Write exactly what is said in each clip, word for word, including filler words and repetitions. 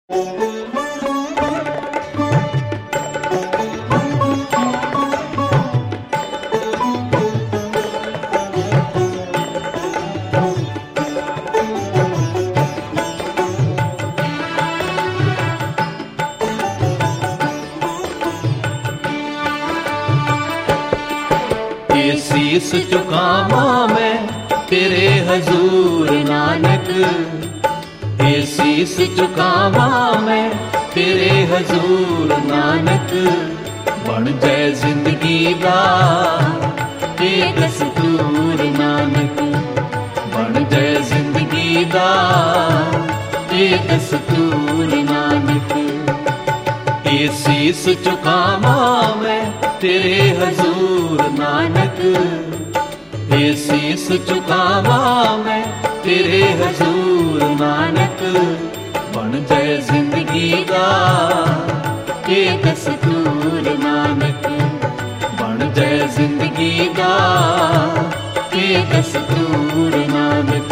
शीस झुकावां मैं तेरे हजूर नानक, ये शीस झुकावां मैं तेरे हजूर नानक। बन जाए जिंदगी दा ये दस्तूर नानक, बन जाए जिंदगी दा ये दस्तूर नानक। ये शीस झुकावां मैं तेरे हजूर नानक, ये शीस झुकावां मैं तेरे हजूर नानक। बन जाए जिंदगी दा ये दस्तूर नानक, बन जाए जिंदगी दा ये दस्तूर नानक।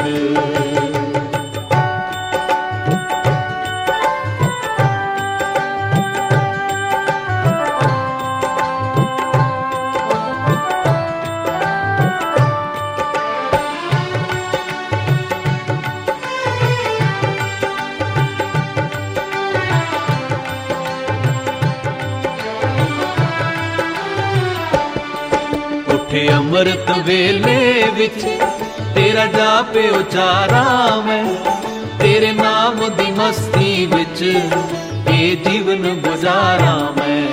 अमृत वेले विच तेरा जापे उचारा मैं, तेरे नाम दी मस्ती विच ये जीवन गुजारा मैं।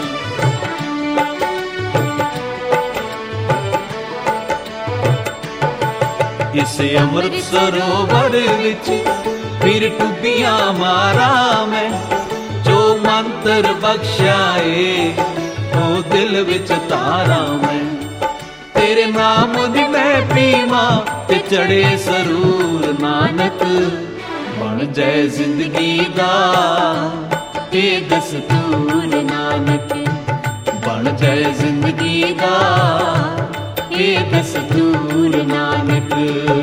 इस अमृत सरोवर विच फिर टुबियां मारा मैं, जो मंत्र बख्शाए वो दिल विच तारा मैं। तेरे नाम दी मैं पीवा ते चढ़े सरूर नानक। बन जाए जिंदगी दा ये दस्तूर नानक, बन जाए जिंदगी दा ये दस्तूर नानक।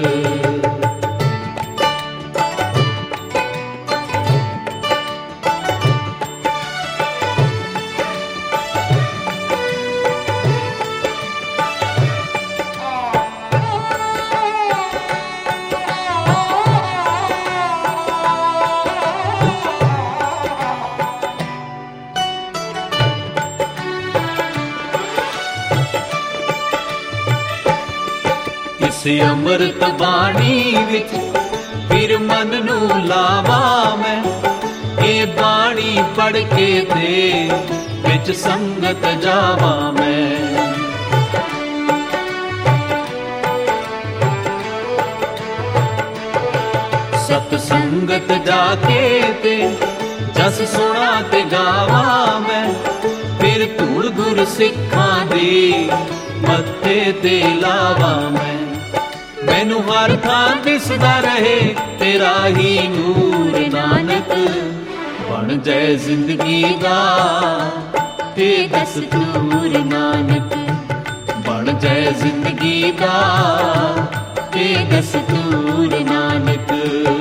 अमृत बाणी विच फिर मन नू लावा मैं, ये बाणी पढ़ के ते विच संगत जावा मैं। सत संगत जाके ते जस सुना ते गावा मैं, फिर धूड़ गुर सिखां दे मत्थे ते लावा मैं। मैनू हर थां दिसदा रहे तेरा ही नूर नानक। बन जाए जिंदगी दा ये दस्तूर नानक, बन जाए जिंदगी दा ये दस्तूर नानक।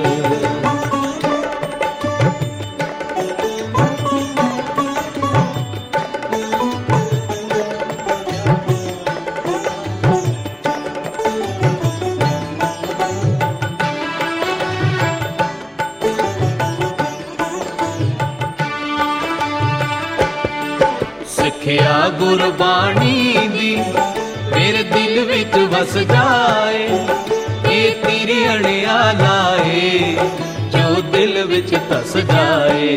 सिखिया गुरबाणी दी मेरे दिल विच वस जाए, ये तेरी अड़िया लाए जो दिल विच धस जाए।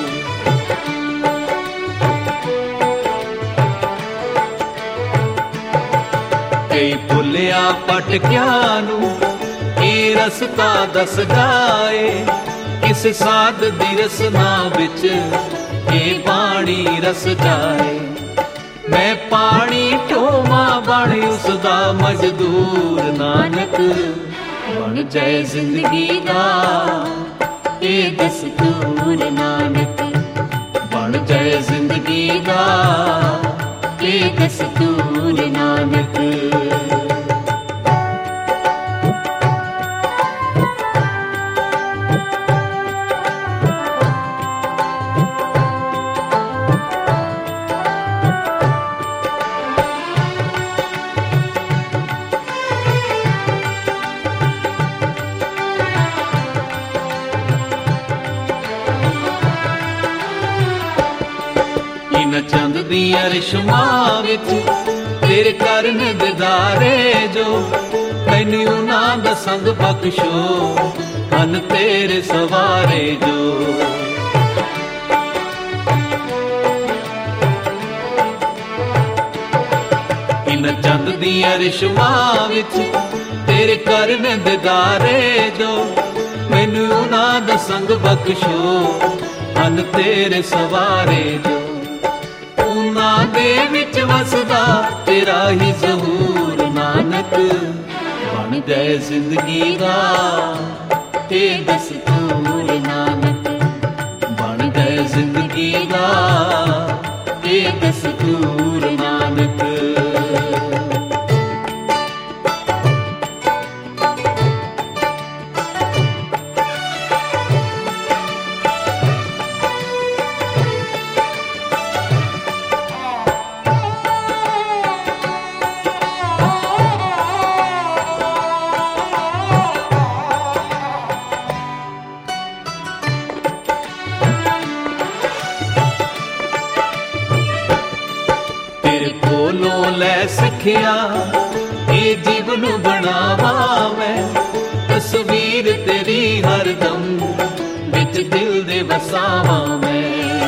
कई भुलिया भटकिया नू ये रस्ता दस जाए, किस साध दी रसना विच ये पानी रस जाए। मैं पानी टोमा बन उसदा मजदूर नानक। बन जाए जिंदगी दा ये दस्तूर नानक, बन जाए जिंदगी दा ये दस्तूर नानक। दियां रिश्मां विच तेरे करन दिदारे जो मैनू उन्हां दा संग बख्शो मन तेरे सवारे जो इन चंद दियां रिश्मां विच तेरे करन दिदारे जो मैनू उन्हां दा संग बख्शो मन तेरे सवारे जो उन्हां दे विच वसदा तेरा ही ज़हूर नानक बन जाए जिंदगी दा ते दस्तूर नानक बन जाए जिंदगी दा ते दस्तूर नानक लै सिखिया ये जीवन बनावा मैं तस्वीर तेरी हरदम बिच दिल दे वसावा मैं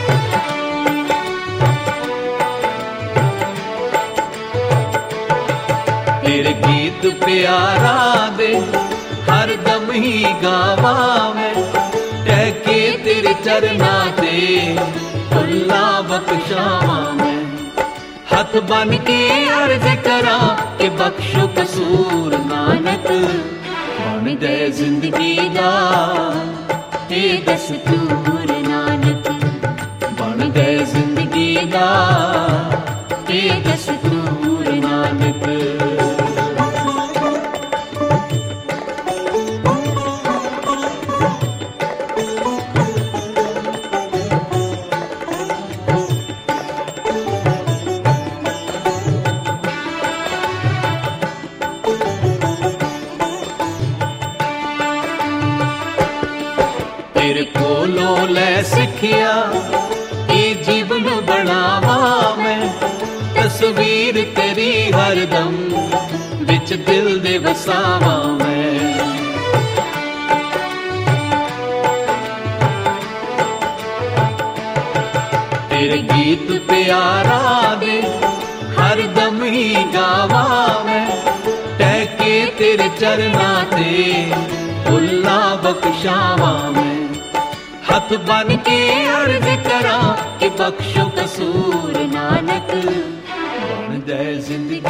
तेरे गीत प्यारा दे हरदम ही गावा मैं कह के तेरे चरना ते खुला बख्शावा मैं हथ बन के अर्ज करा के बख्शो कसूर नानक बन जाए जिंदगी दा ते दस्तूर नानक बन जाए जिंदगी दा ते दस्तूर नानक तेरे कोलो लै सिखिया ये जीवन बनावा मैं तस्वीर तेरी हरदम बिच दिल दे वसावा मैं तेरे गीत प्यारा दे हरदम ही गावा मैं कह के तेरे चरना ते खुला बख्शावा मैं हथ बन के अर्ज करा कि बख्शो कसूर नानक बन जाए जिंदगी